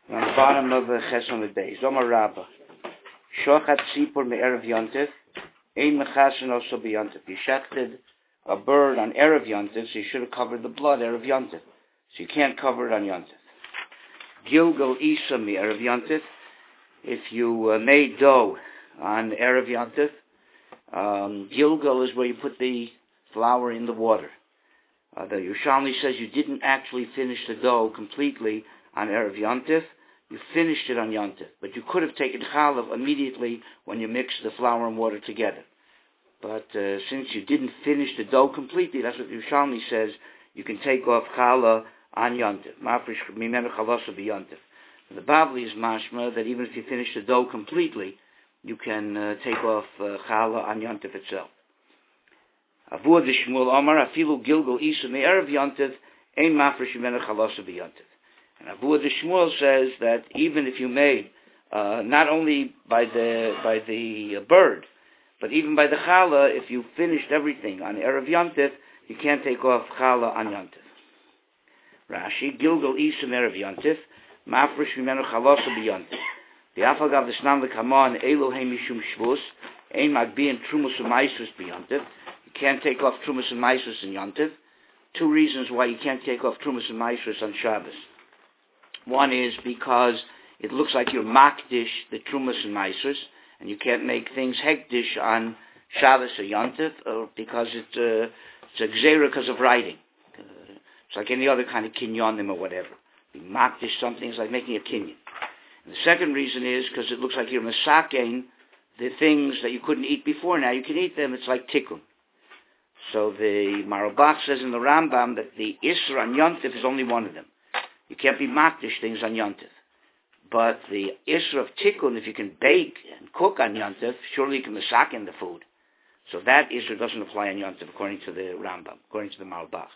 On the bottom of the Chesam Beis, Zomar Rabba, Shochat Tzipor me'erev Yontif, Ein mechasen also b'Yontif. You shechted a bird on erev Yontif, so you should have covered the blood erev Yontif. So you can't cover it on Yontif. Gilgal Isa me'erev Yontif. If you made dough on erev Yontif, Gilgal is where you put the flour in the water. The Yerushalmi says you didn't actually finish the dough completely on erev Yontif. You finished it on Yontif, but you could have taken chalav immediately when you mixed the flour and water together. But since you didn't finish the dough completely, that's what Yerushalmi says, you can take off challah on Yontif. Mafresh mimenu chalasa b'Yontif. The Bavli is mashma that even if you finish the dough completely, you can take off challah on Yontif itself. Avua de Shmuel Omar afilu gilgal isa me'erev Yontif ein mafresh mimenu chalasa b'Yontif. And Avua de Shmuel says that even if you made not only by the bird, but even by the challah, if you finished everything on erev Yontif, you can't take off challah on Yontif. Rashi Gilgal Isa erev Yontif mafresh mimenu chalasa b'Yontif. The afagav desnam lekamon Elohei mishum shvus ein magbiin trumus u'maisus b'Yontif. You can't take off trumus and maisus in Yontif. Two reasons why you can't take off trumus and maisus on Shabbos. One is because it looks like you're makdish the trumas and maisus, and you can't make things hekdish on Shabbos or Yontif, or because it's a gzeira because of writing. It's like any other kind of kinyonim or whatever. Be makdish something is like making a kinyon. And the second reason is because it looks like you're masakein the things that you couldn't eat before. Now you can eat them. It's like tikkun. So the Marabach says in the Rambam that the Isra on Yontif is only one of them. You can't be makdish things on Yontif. But the Isra of Tikkun, if you can bake and cook on Yontif, surely you can masakin the food. So that Isra doesn't apply on Yontif according to the Rambam, according to the Malbach.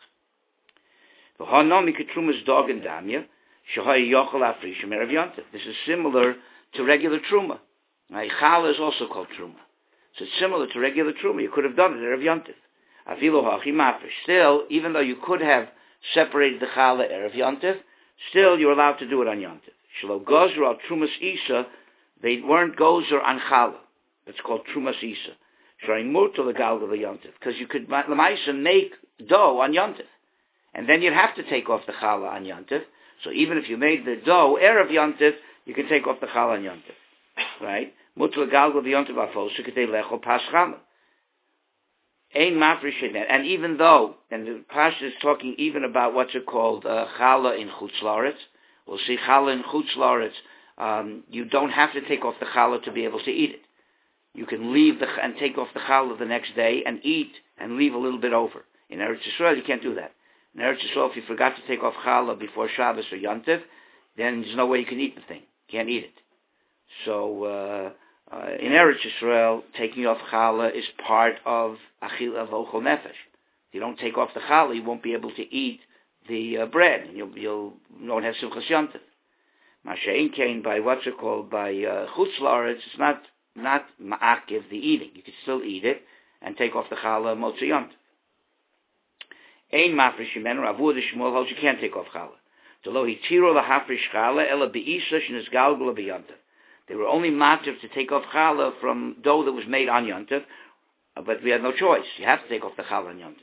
This is similar to regular Truma. Challah is also called Truma. So it's similar to regular Truma. You could have done it erev Yontif. Still, even though you could have separated the Challah erev Yontif, still, you're allowed to do it on Yontif. Shelo gozer al trumas isa, they weren't gozer on challah. It's called trumas isa. Shrein murto legalga Yontif, because you could lemaisa make dough on Yontif, and then you'd have to take off the challah on Yontif. So even if you made the dough erev Yontif, you can take off the challah on Yontif, right? Murto legalga Yontif afosu ketei lecho paschama. Ein mafresh, and even though, and the Pasha is talking even about what's it called, challah in Chutz La'aretz. We'll see challah in Chutz La'aretz. You don't have to take off the challah to be able to eat it. You can leave and take off the challah the next day and eat and leave a little bit over. In Eretz Yisrael, you can't do that. In Eretz Yisrael, if you forgot to take off challah before Shabbos or Yontif, then there's no way you can eat the thing. You can't eat it. So, in Eretz Yisrael, taking off challah is part of achila v'ochol nefesh. If you don't take off the challah, you won't be able to eat the bread, and you won't have simchas yontif. Masha'in kain by what's it called, by chutz la'aretz, it's not ma'akiv the eating. You can still eat it and take off the challah motzei yontif. Ein mafresh imenu Avua de Shmuel holds you can't take off challah. Delo hitiro lahafresh challah ela beisa sheniz galgula b'yontif. They were only mativ to take off challah from dough that was made on Yontif, but we had no choice. You have to take off the challah on Yontif.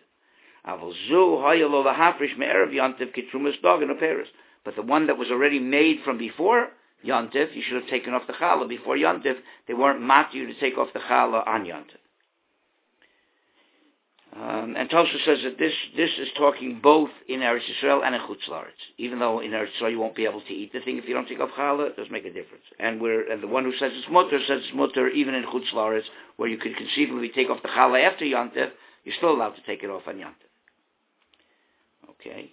But the one that was already made from before Yontif, you should have taken off the challah before Yontif. They weren't mativ you to take off the challah on Yontif. And Tosha says that this is talking both in Eretz Yisrael and in Chutz La'aretz. Even though in Eretz Yisrael you won't be able to eat the thing if you don't take off challah, it does make a difference. And the one who says it's mutter says it's mutter even in Chutz La'aretz, where you could conceivably take off the challah after Yontif, you're still allowed to take it off on Yontif. Okay.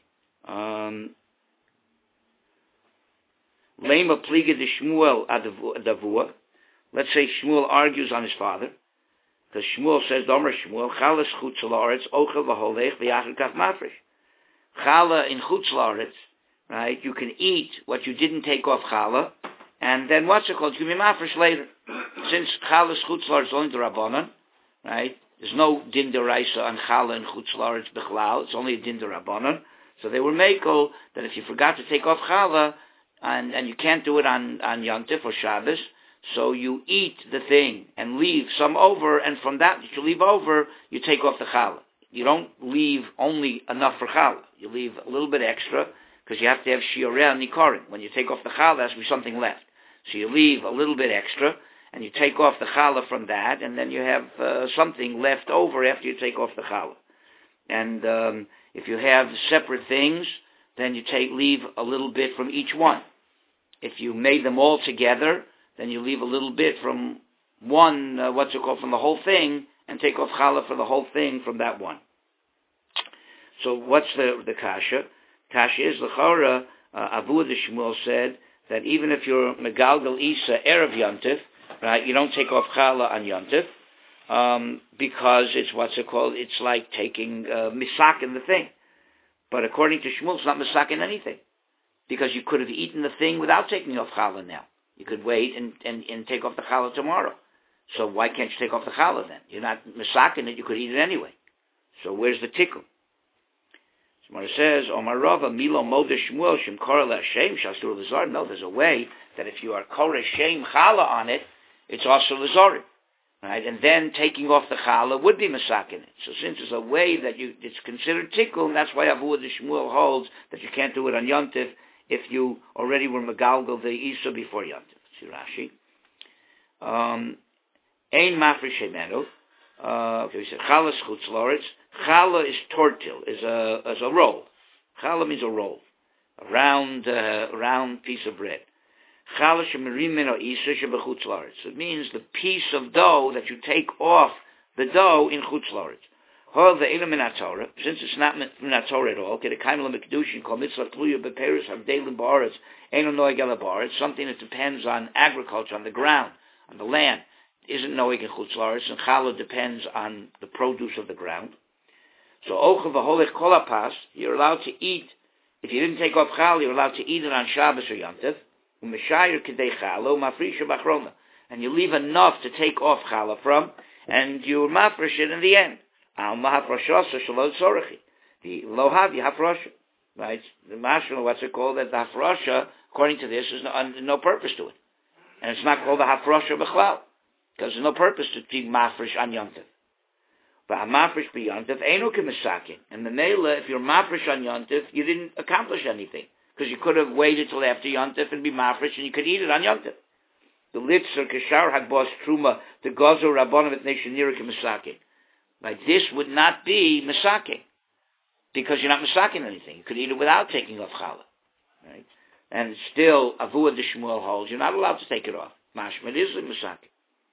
Lema pliga de Shmuel adavua. Let's say Shmuel argues on his father. Because Shmuel says, Domer Shmuel, Challah chutz la'aretz, ochel v'holech, v'yachar kach mafresh. Challah in chutz la'aretz, right, you can eat what you didn't take off challah, and then what's it called? You can be mafresh later. Since Challah chutz la'aretz is only the Rabbanan, right, there's no din deraisa on challah in chutz la'aretz b'chlal, it's only a din Rabbanan. So they were makel that if you forgot to take off challah, and you can't do it on Yontif or Shabbos, so you eat the thing and leave some over, and from that you leave over, you take off the challah. You don't leave only enough for challah. You leave a little bit extra, because you have to have shioreh and nikorim. When you take off the challah, there has to be something left. So you leave a little bit extra, and you take off the challah from that, and then you have something left over after you take off the challah. And if you have separate things, then you leave a little bit from each one. If you made them all together, then you leave a little bit from one, from the whole thing, and take off challah for the whole thing from that one. So what's the kasha? Kasha is l'chora. Avu the Shmuel said that even if you're megalgal isa erev yontif, right, you don't take off challah on yontif because it's it's like taking misak in the thing. But according to Shmuel, it's not misak in anything, because you could have eaten the thing without taking off challah now. You could wait and take off the challah tomorrow. So why can't you take off the challah then? You're not misak in it, you could eat it anyway. So where's the tikkun? Gemara says, Omar Rava, Milo Moda Shmuel, Shem Korah L'Hashem, Shastur L'Zar. No, there's a way that if you are Korah Shem Challah on it, it's also L'Zar. Right? And then taking off the challah would be misak in it. So since there's a way that it's considered tikkun, that's why Avu the Shmuel holds that you can't do it on Yontif if you already were megalgal the Isa before Yontif. See Rashi. Ein mafresh shemenu. We said challah schutz loretz. Challah is tortil, is a roll. Challah means a roll, a round piece of bread. Challah shemirim meno isa shebechutz loretz. It means the piece of dough that you take off the dough in chutz loretz. Hol the elam min Torah, since it's not min Torah at all. Get a kaimel mekdushin kol mitzvah tluya beperis havdelim ba'aretz eno noeg el ba'aretz. Something that depends on agriculture, on the ground, on the land, isn't noeg in chutz loretz, and challah depends on the produce of the ground. So ocha v'holech kol hapas, you're allowed to eat. If you didn't take off challah, you're allowed to eat it on Shabbos or Yontif. U'meshayir kedei challah u'mafrisha b'achrona, and you leave enough to take off challah from, and you mafresh it in the end. Al mahafrashasa shalot zorechi. The lohav hafrasha, right? The mashal, what's it called? That the hafrasha, according to this, is no purpose to it, and it's not called the hafrasha b'chlal, because there's no purpose to keep mafresh on Yontif. But mafresh b'Yontif einu k'misakin, and the meila, if you're mafresh on Yontif, you didn't accomplish anything, because you could have waited till after Yontif and be mafresh, and you could eat it on Yontif. The litzer kishar had bos truma the gozo rabbanim et nation nira k'misakin. Like this would not be misaking, because you're not misaking anything. You could eat it without taking off challah, right? And still, Avuah de Shmuel holds you're not allowed to take it off. Mashma, it is a misaking.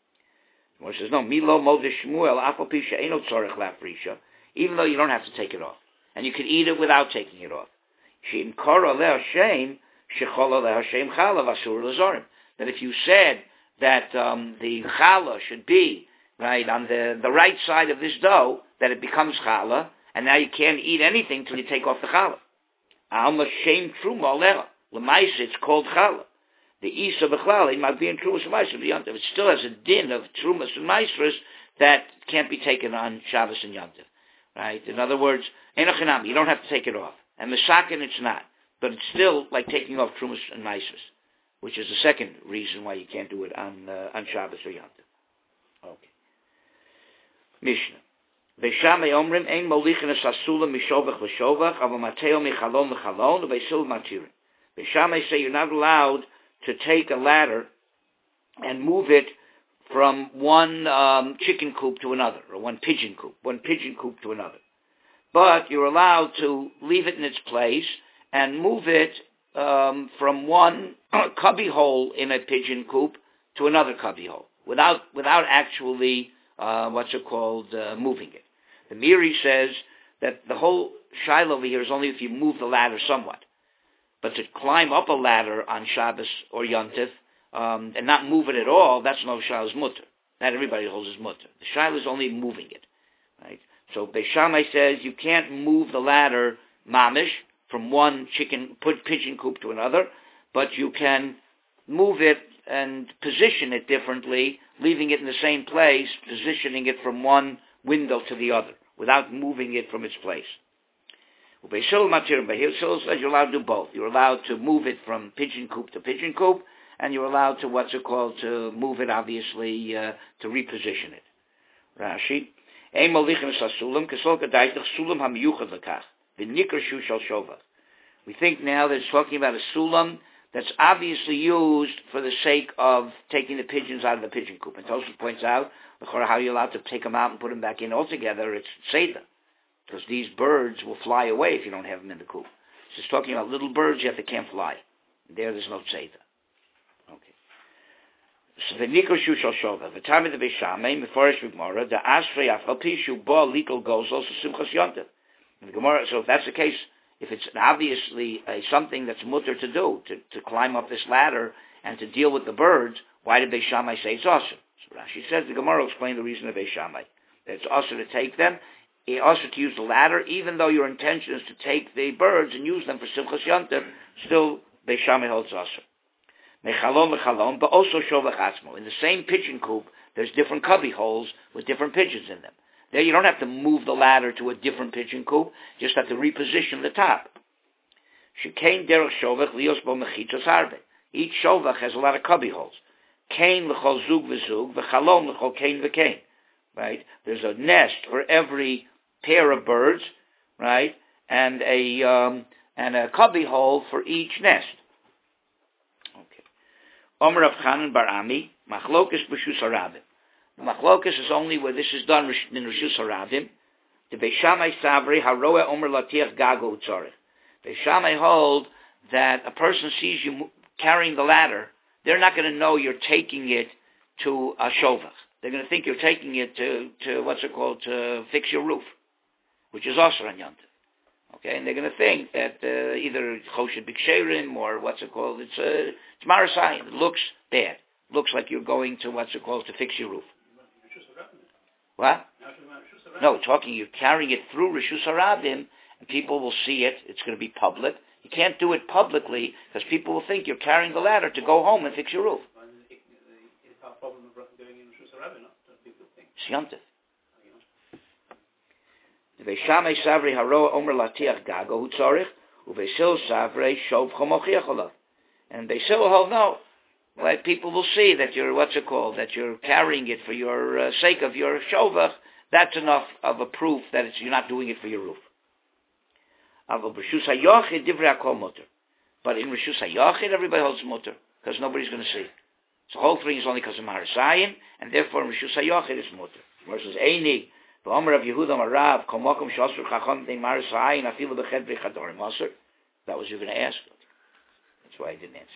Well, says no. Milo mo de Shmuel afal pisha eno tzorech lafrisha, even though you don't have to take it off, and you could eat it without taking it off. She'im kara leHashem shechola leHashem challah vasur lezorim. That if you said that the challah should be right on the right side of this dough, that it becomes challah, and now you can't eat anything till you take off the challah. Alma shem truma aleha. L'maisa, it's called challah. The isa b'chlal, it might be in trumas and maisros. It still has a din of trumas and maisros that can't be taken on Shabbos and Yontif. Right? In other words, enochinam, you don't have to take it off. And misakin, it's not. But it's still like taking off trumas and maisros, which is the second reason why you can't do it on Shabbos or Yontif. Okay. Mishnah. Beishamei omrim ein molichin es asula mishovach l'shovach aval mateo michalon l'chalon u'beisil matirin. Beishamei say you're not allowed to take a ladder and move it from one chicken coop to another, or one pigeon coop to another. But you're allowed to leave it in its place and move it from one cubby hole in a pigeon coop to another cubby hole without actually moving it. The Miri says that the whole shiloh over here is only if you move the ladder somewhat. But to climb up a ladder on Shabbos or Yontif and not move it at all, that's no shiloh's mutter. Not everybody holds his mutter. The shiloh is only moving it. Right? So Beis Shammai says you can't move the ladder mamish from one pigeon coop to another, but you can move it and position it differently, leaving it in the same place, positioning it from one window to the other, without moving it from its place. Ubeishil matir, Beishil says you're allowed to do both. You're allowed to move it from pigeon coop to pigeon coop, and you're allowed to, to move it, obviously, to reposition it. Rashi. Ein molichin sasulam, kesol kadaitach sulam hamiyuchad lekach. V'nikr shu shal shovach. We think now that it's talking about a sulam that's obviously used for the sake of taking the pigeons out of the pigeon coop. And Tosfos points out how you're allowed to take them out and put them back in altogether. It's seder, because these birds will fly away if you don't have them in the coop. So it's talking about little birds yet they can't fly. There's no seder. Okay. So the nikor shu shal shova. The time of the Beishamai, Mefarish Gemara, the ashrei afalpi shu ba likol gozos simchas yontev. The Gemara. So if that's the case, if it's obviously something that's mutter to do, to climb up this ladder and to deal with the birds, why did Beishamai say it's also? So Rashi says the Gemara will explain the reason of Beishamai. That it's also to take them, it's also to use the ladder, even though your intention is to take the birds and use them for simchas yontev, still Beishamai holds also. Mechalon lechalon, but also shovach atzmo. In the same pigeon coop, there's different cubby holes with different pigeons in them. There you don't have to move the ladder to a different pigeon coop, just have to reposition the top. Shekein derech shovach lios bo mechitzos harbe. Each shovach has a lot of cubby holes. Kain l'chol zug v'zug, v'chalon l'chol kain v'kain. Right? There's a nest for every pair of birds, right? And a cubby hole for each nest. Okay. Omer Rav Chanan bar Ami, machlokas b'shus harabim. The machlokas is only where this is done in Rishus Harabim. The Beishamai Savri Haroeh Omer Latiach Gago Utzorech. Beishamai hold that a person sees you carrying the ladder, they're not going to know you're taking it to a shovach. They're going to think you're taking it to to fix your roof, which is also on Yontif. Okay, and they're going to think that either Choshed B'Ksherim or it's Marasayim. It looks bad. Looks like you're going to to fix your roof. What? No, you're carrying it through Rishus Harabim, and people will see it. It's going to be public. You can't do it publicly, because people will think you're carrying the ladder to go home and fix your roof. It's our problem of doing in Rishus Harabim, not that people think. It's the Beishamai Savri Haroeh Omer Latiach Gago Hutzorich, Uvesil Savri Shov Chomochiach Olav. And Beisil will no. Like people will see that you're that you're carrying it for your sake of your shovach. That's enough of a proof that you're not doing it for your roof. But in Rishus HaYachid, everybody holds mutter, because nobody's going to see. So the whole thing is only because of Maharasayim, and therefore in Rishus HaYachid it's mutter. Versus Eini, the Omer of Yehuda Marav, Komokum Shosur Chachon Tein Maharasayim, Afilu Bechad V'Chadorim Maser. That was you going to ask. That's why I didn't answer.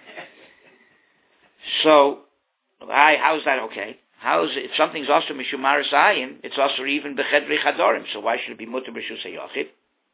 So, how is that okay? If something's also Mishum Maharasayim, it's also even Bechad V'Chadorim. So why should it be mutter Rishus HaYachid?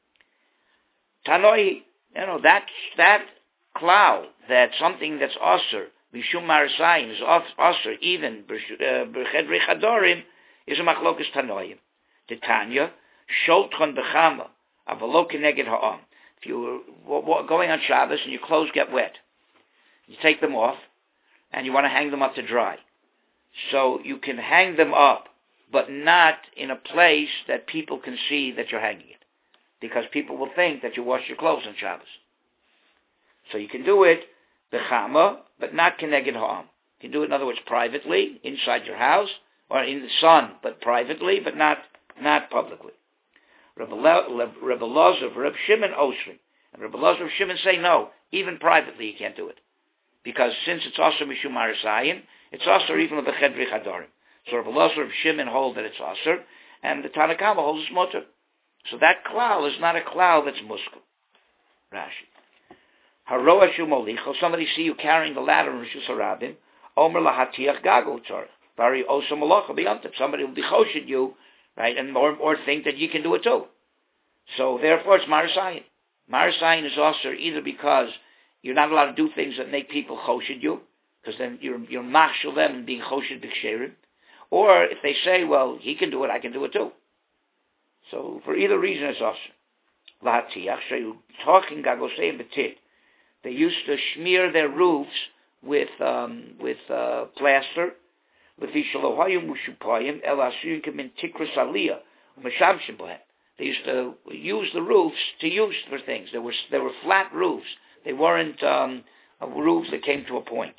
Tanoi, that cloud, that something that's osir, Mishum Maharasayim, is osir, even B'Ched Rechadorim, is a machlokas Tanoim. The Tanya, Sholtchon B'Chama, Avalo Keneged Ha'am. If you were going on Shabbos and your clothes get wet, you take them off, and you want to hang them up to dry. So you can hang them up, but not in a place that people can see that you're hanging it. Because people will think that you wash your clothes on Shabbos. So you can do it b'chama, but not keneged ha'am. You can do it, in other words, privately, inside your house, or in the sun, but privately, but not publicly. Rebbe Elazar, Reb Shimon Osrim. And Rebbe Elazar, Reb Shimon say no, even privately you can't do it. Because since it's also Mishum Maharasayim, it's also even a Bechad V'Chadorim. So Rebbe Elazar, Reb Shimon hold that it's also, and the Tanna Kama holds it's mutter. So that klal is not a klal that's muskul. Rashi. Haroeh Shu Molicho, somebody see you carrying the ladder in Rishus Harabim, Omer Lahatiach Gago Tzorech. Bari Osa Malacha B'Yontif. Somebody will be choshed you, right, and or think that you can do it too. So therefore it's Maharasayim. Maharasayim is also either because you're not allowed to do things that make people choshed you, because then you're machshel them and being choshed b'ksherim, or if they say, well, he can do it, I can do it too. So for either reason, it's also lahatiach. Talking gagosei betit. They used to smear their roofs with plaster. They They used to use the roofs to use for things. They were flat roofs. They weren't roofs that came to a point.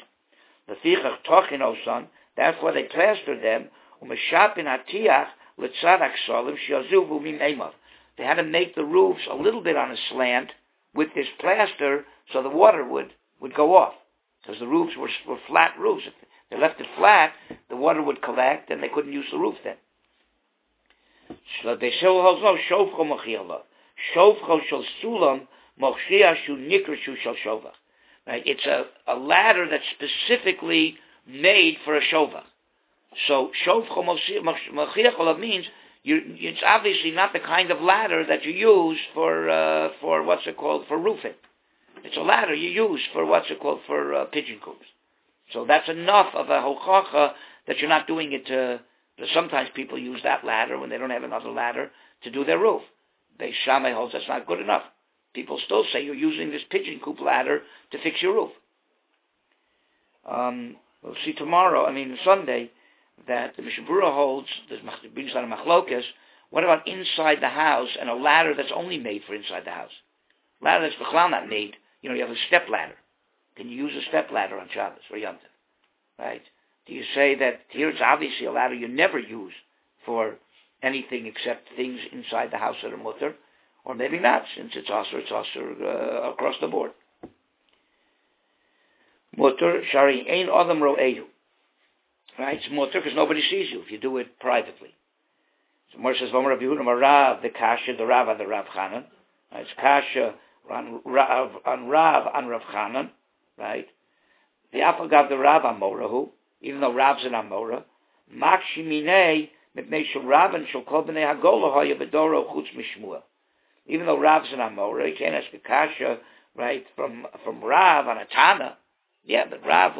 That's why they plastered them. They had to make the roofs a little bit on a slant with this plaster so the water would go off. Because the roofs were flat roofs. If they left it flat, the water would collect and they couldn't use the roof then. So they say, no, shofcho mochiala. Shofcho shel sulam mochia shu nikra shu shel shovach. Right? It's a ladder that's specifically made for a shovach. So shofcho mochiala means it's obviously not the kind of ladder that you use for what's it called, for roofing. It's a ladder you use for for pigeon coops. So that's enough of a hochacha that you're not doing it to. Sometimes people use that ladder when they don't have another ladder to do their roof. Beis Shammai holds that's not good enough. People still say you're using this pigeon coop ladder to fix your roof. We'll see tomorrow, Sunday, that the Mishnah Berurah holds, brings out a machlokas, what about inside the house and a ladder that's only made for inside the house? Ladder that's b'chlal not made, you have a step ladder. Can you use a step ladder on Shabbos or Yom Tov? Right? Do you say that here it's obviously a ladder you never use for anything except things inside the house that are mutter? Or maybe not, since it's also across the board. Mutter, shari ein adam ro'ehu. Right? It's mutter because nobody sees you if you do it privately. So Moshe says, V'amar Rabbi Yehuda, Rav, the Kasha, the Rav Chanan. It's Kasha on Rav Chanan. Right? The Apagav, the Rav Amorahu. Even though Rav's an Amora, Makshimine, Mipnei Shel Rav and Shel Kol Bnei Hagola Hoya Bedoro Chutz Mishmuel. Even though Rav's an Amora, you can't ask a kasha, right, from Rav on a Tana. Yeah, but Rav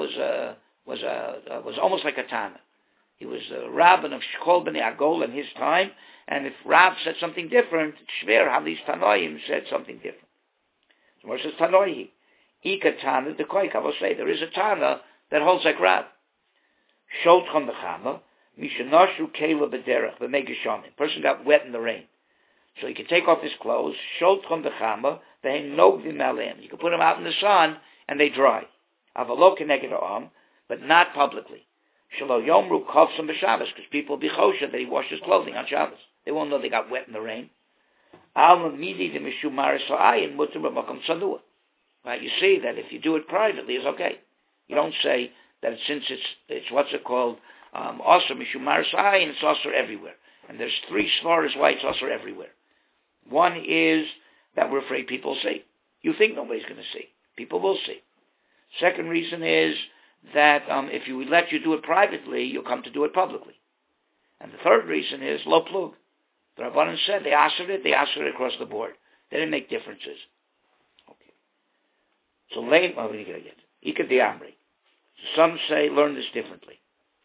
was almost like a Tana. He was a Rabbin of Shkol Bnei Hagola in his time, and if Rav said something different, it's schwer how these Tanoim said something different. So Moshe says Tanoi, Ika Tana the Koik. I will say there is a Tana that holds like Rav. Shotcham b'chama, mishanashu kela b'derech b'megashamim. Person got wet in the rain, so he could take off his clothes. Shotcham b'chama, v'hem nogvim alim. You can put them out in the sun and they dry. Avalo keneged ha'am, but not publicly. Shelo yomru kovsam b'Shabbos, because people will be choshen that he washed his clothing on Shabbos. They won't know they got wet in the rain. Al midi de mishum maris ha'ayin mutter b'makom tzadua. Right? You see that if you do it privately, it's okay. You don't say that since it's what's it called, Osir Mishum Marisai, and it's Osir everywhere. And there's three svaras why it's Osir everywhere. One is that we're afraid people will see. You think nobody's going to see. People will see. Second reason is that if we let you do it privately, you'll come to do it publicly. And the third reason is lo plug. The Rabbanan said they asked it across the board. They didn't make differences. Okay. So late, what are you going to get? Ika de Amri. Some say learn this differently.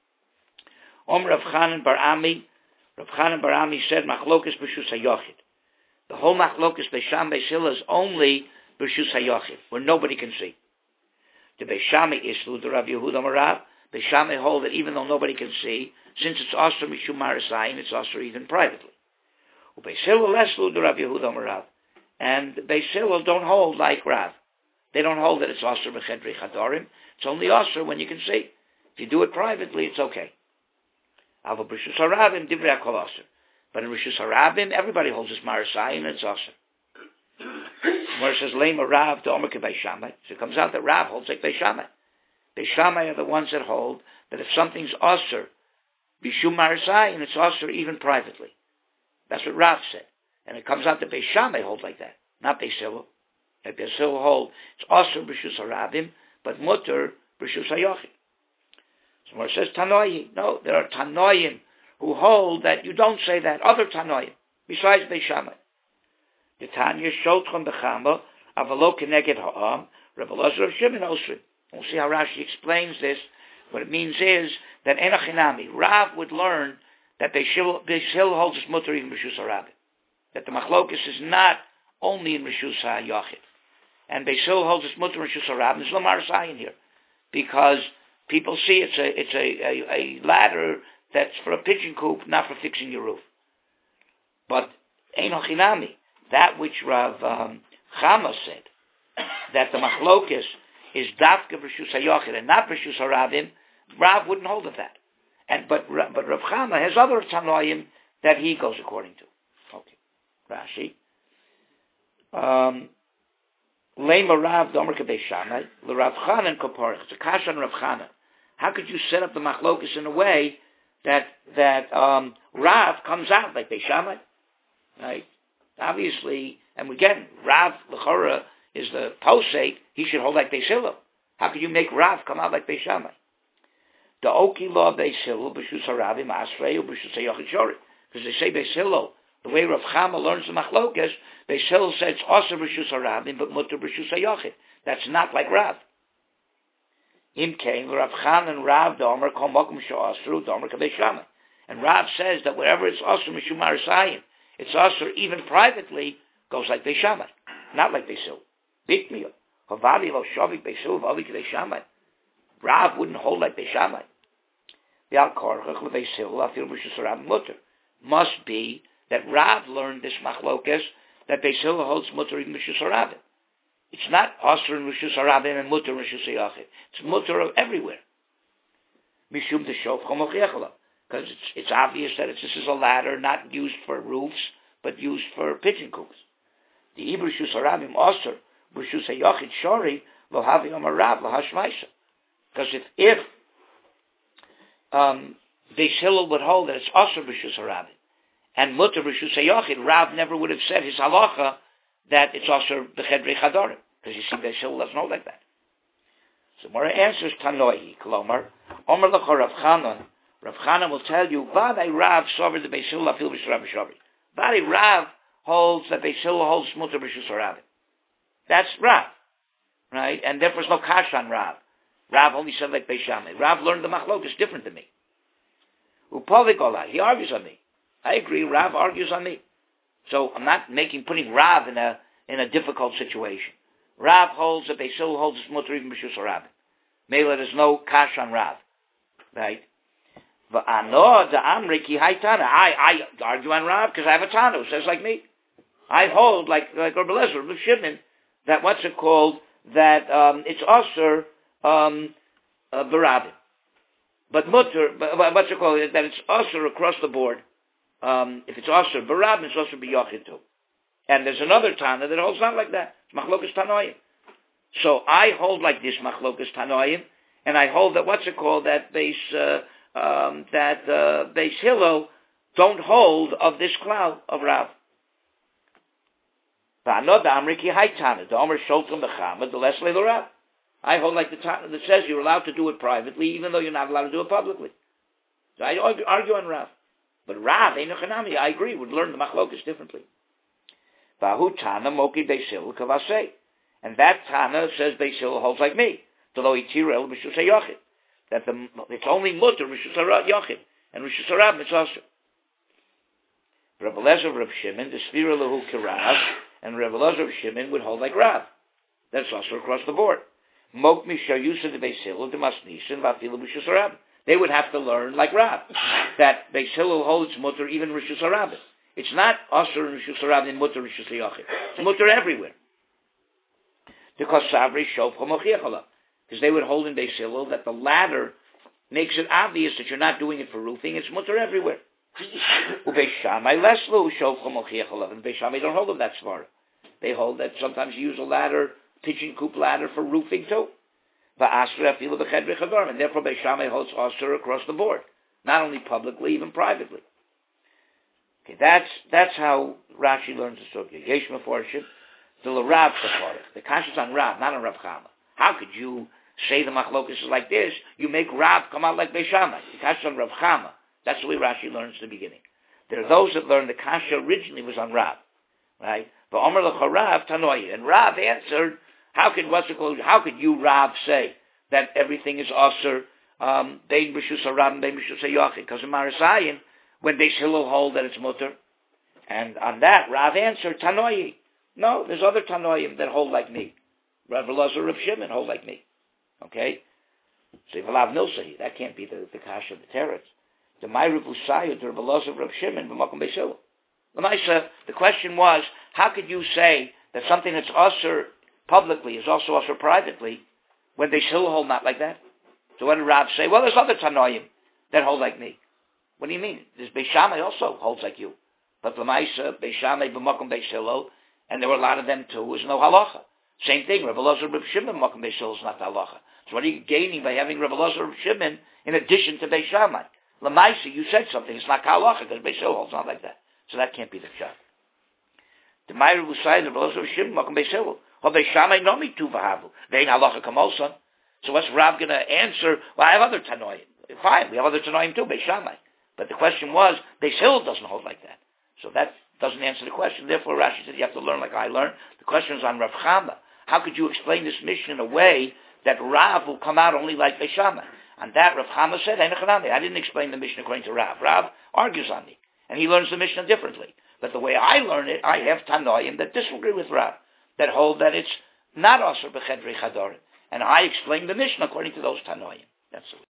Rav Chanan Bar Ami said Machlokas B'Shus HaYochid. The whole Machlokas Beis Shammai Beis Hillel is only B'Shus HaYochid, where nobody can see. The Beis Shammai Islu, the Rav Yehuda Marav, Beis Shammai hold that even though nobody can see, since it's Asur Mishum Marasayin, it's Asur even privately. Beis Hillel Eslu, the Rav Yehuda Marav, and Beis Hillel don't hold like Rav. They don't hold that it's Asur B'Chedrei Chadarim. It's only Asur when you can see. If you do it privately, it's okay. Ava B'Rishus Harabim, Divrei HaKol Asur. But in Rishus Harabim, everybody holds this Marasai, and it's Asur. Where it says, Lema Rav, to Omer Beis Shammai. So it comes out that Rav holds like Beis Shammai. Beis Shammai are the ones that hold that if something's Asur, B'Shum Marasai, and it's Asur even privately. That's what Rav said. And it comes out that Beis Shammai holds like that, not Beis Hillel. Like Beis Hillel hold, it's Asur B'Rishus Harabim, but Mutter B'Rishus HaYochid. So where it says Tanoim, no, there are Tanoim who hold that you don't say that. Other Tanoim, besides Beis Shammai. The Tanya Shotchon B'Chama, Avalo Keneged Ha'am, Rebbe Elazar of Shimon Osrim. We'll see how Rashi explains this. What it means is that Enochinami, Rav would learn that Beis Hillel holds his Mutter even B'Rishus Harabim. That the Machlokas is not only in Rishus HaYochid. And Beis Hillel holds his Mutter Rishus HaRabim. There's no Marasayin here. Because people see it's a ladder that's for a pigeon coop, not for fixing your roof. But Ein Hochinami, that which Rav Chama said, that the machlokes is dafka b'reshus hayochid and not b'reshus harabim, Rav wouldn't hold of that. But Rav Chama has other tanoim that he goes according to. Okay, Rashi. Lema Rav Domer Kabei Shammai, the Rav Chanan Koporich. It's a kasha on Rav Chanan. How could you set up the machlokes in a way that Rav comes out like Beis Shammai? Right? Obviously, and again, Rav L'chora is the posek. He should hold like Beis Hillel. How could you make Rav come out like Beis Shammai? The Oki law Beis Hillel b'shus haravim asrei u'b'shus hayochid shori. Because they say Beis Hillel, the way Rav Chama learns the machlokes, Beis Hillel says also b'shus haravim but mutter b'shus hayochid. That's not like Rav. Im came Rav Chan and Rav Domer kol mokum she'asru Domer kabei Shammai. And Rav says that wherever it's asur mishum arasayim, it's asur even privately, goes like Beis Shammai, not like Beis Hillel. Bikmiyah havali lo shavik Beis Hillel v'ali kabei Shammai. Rav wouldn't hold like Beis Shammai. The al korchach leBeis Hillel afil b'shus haravim mutter. Must be that Rav learned this machlokes that Beis Hillel holds mutter even b'shus haravim. It's not asur in reshus haravim and mutter in reshus hayachid. It's mutter everywhere. Mishum deshof chomochiachalav, because it's obvious that this is a ladder not used for roofs but used for pigeon coops. The ibr reshus haravim asur reshus hayachid shori lo havi amar Rav lo hashmaisa. Because if Beis Hillel would hold that it's asur reshus haravim and mutter reshus hayachid, Rav never would have said his halacha that it's also b'chedrei chadarim, because you see Beis Hillel doesn't hold like that. So Mora answers Tanoi, Kolomar, Omer L'cha Rav Chanan. Rav Chanan will tell you, Vadai Rav sovered the Beis Hillel afil b'sharav b'shavi. Vadai Rav holds that Beis Hillel holds mutter b'shus haravim. That's Rav, right? And therefore there's no kash on Rav. Rav only said like Beis Shammai. Rav learned the machlokes different than me. Upovik Olai, he argues on me. I agree, Rav argues on me. So I'm not putting Rav in a difficult situation. Rav holds that Beis Hillel holds his mutter even b'shus haravim. Mela, there's no kash on Rav, right? V'ano the amri ki haytana. I argue on Rav because I have a tana who says like me. I hold like Rabbi Eliezer, Rabbi Shimon, that what's it called, that it's asur barabim, but mutter. But what's it called? That it's asur across the board. If it's asur barabim, it's asur b'yachid too. And there's another Tana that holds not like that. It's machlokas tanoim. So I hold like this machlokas tanoim, and I hold that what's it called, that Beis Hillel don't hold of this cloud of Rav. I hold like the Tana that says you're allowed to do it privately, even though you're not allowed to do it publicly. So I argue on Rav. But Rav, I agree, would learn the machlokas differently. Vahu Tana moki Beis Hillel kavasei, and that Tana says Beis Hillel holds like me. Tolo itirel b'shus hayochid, that it's only mutter b'shus hayochid, and b'shus haravim it's also. Rabbi Eliezer, Rabbi Shimon, the sfira lehu kirav, and Rabbi Eliezer, Rabbi Shimon would hold like Rav. That's also across the board. Mok mishayusa de Beis Hillel de masnisin vafilu b'shus haravim. They would have to learn like Rav, that Beis Hillel holds mutter even b'shus haravim. It's not asur and reshus haravim and mutter reshus hayachid. It's mutter everywhere. Because savri shov chomochiachalav, because they would hold in Beis Hillel that the ladder makes it obvious that you're not doing it for roofing. It's mutter everywhere. Ubeis Shammai leslu shov chomochiachalav, and Beis Shammai don't hold of that svara. They hold that sometimes you use a ladder, pigeon coop ladder, for roofing too. Va'asur afilu b'chedrei chadarim, and therefore Beis Shammai holds asur across the board, not only publicly, even privately. Okay, that's how Rashi learns the sugya. Yesh meforshim the Rav Sephorach. The kasha's on Rav, not on Rav Chama. How could you say the machlokas is like this? You make Rav come out like Beis Shammai. The kasha's on Rav Chama. That's the way Rashi learns at the beginning. There are those that learn the kasha originally was on Rav, right? But Omer L'cha Rav Tanoi, and Rav answered, how could you Rav say that everything is asur bein b'shus haravim bein b'shus hayachid? Because in Marasayin, when Beis Hillel hold that it's mutter, and on that Rav answered Tanoi. No, there's other Tanoim that hold like me. Rav Eliezer, Rav Shimon hold like me. Okay, so Valav Nilsei, that can't be the kasha of the teretz. The Ma'ariv Usayu, the Rav Eliezer, Rav Shimon, b'makom Beis Hillel. Lamaisa, the question was, how could you say that something that's usher publicly is also usher privately when they still hold not like that? So what did Rav say? Well, there's other Tanoim that hold like me. What do you mean? There's Beis Shammai also holds like you. But Lamaisa, Beis Shammai, B'makom Beis Hillel, and there were a lot of them too, is no halacha. Same thing, Rav Elazar, Rav Shimon, B'makom Beis Hillel is not halacha. So what are you gaining by having Rav Elazar, Rav Shimon in addition to Beis Shammai? Lamaisa, you said something, it's not halacha because Beis Hillel holds not like that. So that can't be the shot. The Meir will say Rav Elazar, Rav Shimon, B'makom Beis Hillel. Or Beis Shammai no mi tu v'havu. They ain't halacha kamosan. So what's Rav going to answer? Well, I have other Tanoim. Fine, we have other Tanoim too, Beis Shammai. But the question was, Beis Hillel doesn't hold like that. So that doesn't answer the question. Therefore, Rashi said you have to learn like I learned. The question is on Rav Chama. How could you explain this mission in a way that Rav will come out only like Beis Shammai? And that Rav Chama said, I didn't explain the mission according to Rav. Rav argues on me. And he learns the mission differently. But the way I learn it, I have Tanoim that disagree with Rav, that hold that it's not Asur B'Chedrei Chadorim. And I explain the mission according to those Tanoim. That's the way.